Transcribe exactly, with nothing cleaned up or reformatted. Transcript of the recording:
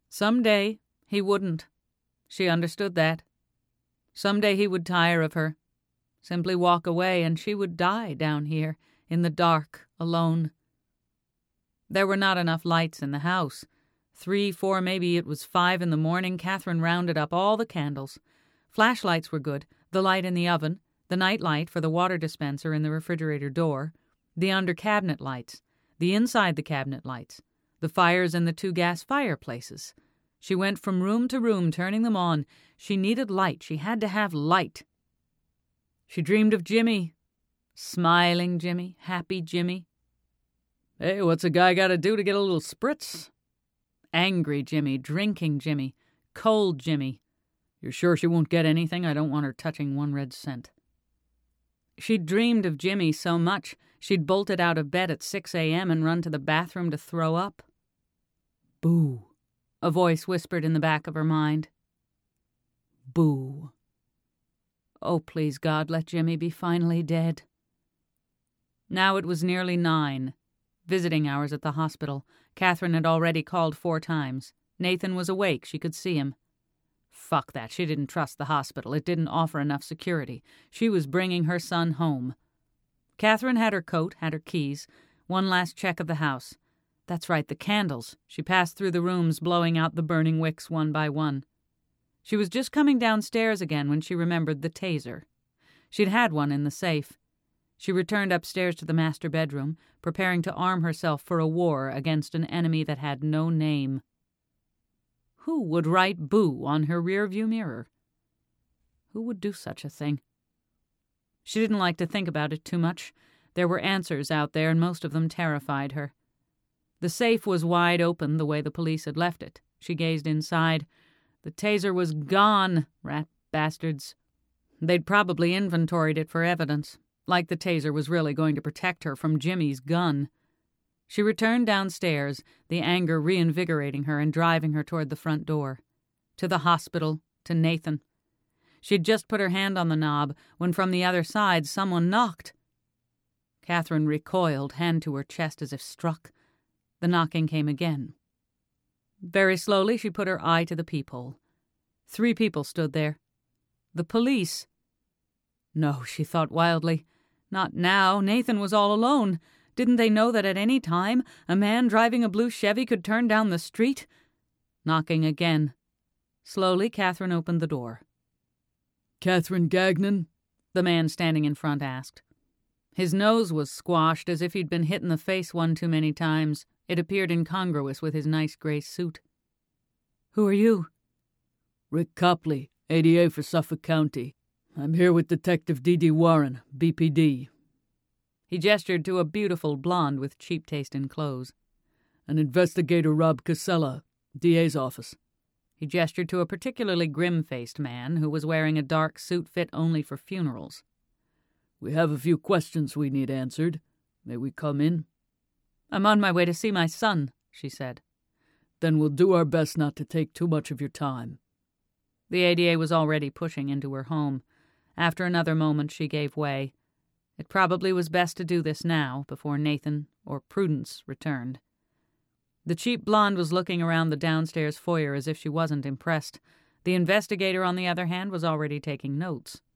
Some day he wouldn't. She understood that. Some day he would tire of her, simply walk away, and she would die down here, in the dark, alone. There were not enough lights in the house. Three, four, maybe it was five in the morning, Catherine rounded up all the candles. Flashlights were good, the light in the oven, the night light for the water dispenser in the refrigerator door, the under-cabinet lights, the inside-the-cabinet lights, the fires in the two gas fireplaces. She went from room to room, turning them on. She needed light. She had to have light. She dreamed of Jimmy. Smiling Jimmy, happy Jimmy. Hey, what's a guy got to do to get a little spritz? Angry Jimmy, drinking Jimmy, cold Jimmy. You're sure she won't get anything? I don't want her touching one red cent. She'd dreamed of Jimmy so much, she'd bolted out of bed at six a.m. and run to the bathroom to throw up. Boo, a voice whispered in the back of her mind. Boo. Oh, please, God, let Jimmy be finally dead. Now it was nearly nine. Visiting hours at the hospital. Catherine had already called four times. Nathan was awake. She could see him. Fuck that. She didn't trust the hospital. It didn't offer enough security. She was bringing her son home. Catherine had her coat, had her keys. One last check of the house. That's right, the candles. She passed through the rooms, blowing out the burning wicks one by one. She was just coming downstairs again when she remembered the taser. She'd had one in the safe. She returned upstairs to the master bedroom, preparing to arm herself for a war against an enemy that had no name. Who would write boo on her rearview mirror? Who would do such a thing? She didn't like to think about it too much. There were answers out there, and most of them terrified her. The safe was wide open the way the police had left it. She gazed inside. The taser was gone, rat bastards. They'd probably inventoried it for evidence, like the taser was really going to protect her from Jimmy's gun. She returned downstairs, the anger reinvigorating her and driving her toward the front door. To the hospital, to Nathan. She'd just put her hand on the knob when from the other side someone knocked. Catherine recoiled, hand to her chest as if struck. The knocking came again. Very slowly she put her eye to the peephole. Three people stood there. The police. No, she thought wildly. Not now. Nathan was all alone. Didn't they know that at any time a man driving a blue Chevy could turn down the street? Knocking again. Slowly, Catherine opened the door. "Catherine Gagnon?" the man standing in front asked. His nose was squashed as if he'd been hit in the face one too many times. It appeared incongruous with his nice gray suit. "Who are you?" "Rick Copley, A D A for Suffolk County. I'm here with Detective D D Warren, B P D. He gestured to a beautiful blonde with cheap taste in clothes. "And Investigator Rob Casella, D A's office." He gestured to a particularly grim-faced man who was wearing a dark suit fit only for funerals. "We have a few questions we need answered. May we come in?" "I'm on my way to see my son," she said. "Then we'll do our best not to take too much of your time." The A D A was already pushing into her home. After another moment, she gave way. It probably was best to do this now, before Nathan or Prudence returned. The cheap blonde was looking around the downstairs foyer as if she wasn't impressed. The investigator, on the other hand, was already taking notes.